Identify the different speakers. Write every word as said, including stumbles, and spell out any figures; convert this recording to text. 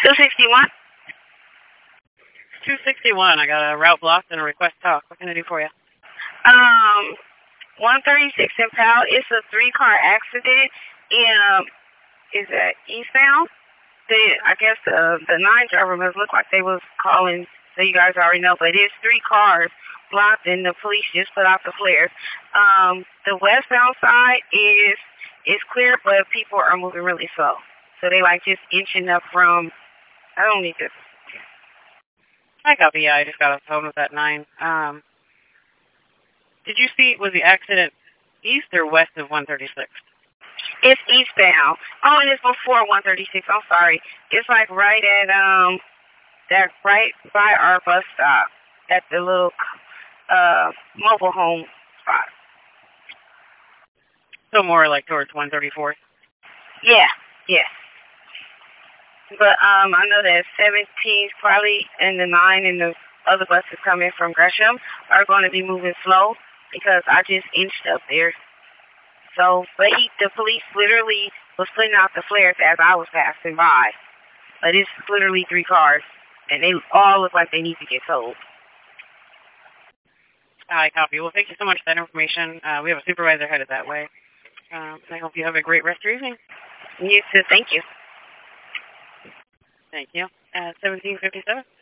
Speaker 1: two sixty-one.
Speaker 2: two sixty-one. I got a route blocked and a request talk. What can I do for you?
Speaker 1: Um, one thirty-six in Powell. It's a three-car accident. Um, is that eastbound? They, I guess the the nine driver must look like they was calling, so you guys already know. But it's three cars blocked, and the police just put out the flares. Um, the westbound side is is clear, but people are moving really slow. So they like just inching up from. I don't need this.
Speaker 2: I copy. Yeah, I just got off the phone with that nine. Um, did you see? Was the accident east or west of one thirty-six?
Speaker 1: It's eastbound. Oh, and it's before one thirty-six. I'm sorry. It's like right at um, that right by our bus stop at the little uh mobile home spot.
Speaker 2: So more like towards one thirty-four.
Speaker 1: Yeah. Yes. But um, I know that seventeen probably and the nine and the other buses coming from Gresham are going to be moving slow because I just inched up there. So, but he, the police literally was putting out the flares as I was passing by. But it's literally three cars, and they all look like they need to get towed.
Speaker 2: I copy. Well, thank you so much for that information. Uh, we have a supervisor headed that way. Um, I hope you have a great rest of your evening.
Speaker 1: You too. Thank you.
Speaker 2: Thank you. Uh, seventeen fifty-seven.